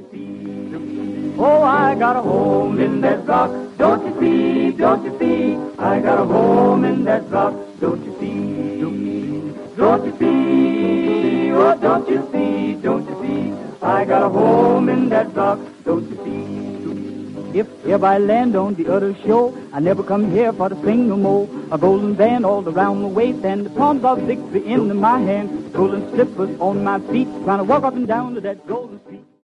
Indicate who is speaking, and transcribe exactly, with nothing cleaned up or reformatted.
Speaker 1: see? Oh, I got a home in that rock, don't you see, don't you see? I got a home in that rock, don't you see? Don't you see, oh, don't you see, don't you see? I got a home in that rock, don't you see? If ever I land on the other shore, I never come here for to sing no more. A golden band all around my waist and the palms of victory in my hand. Golden slippers on my feet, trying to walk up and down to that golden street.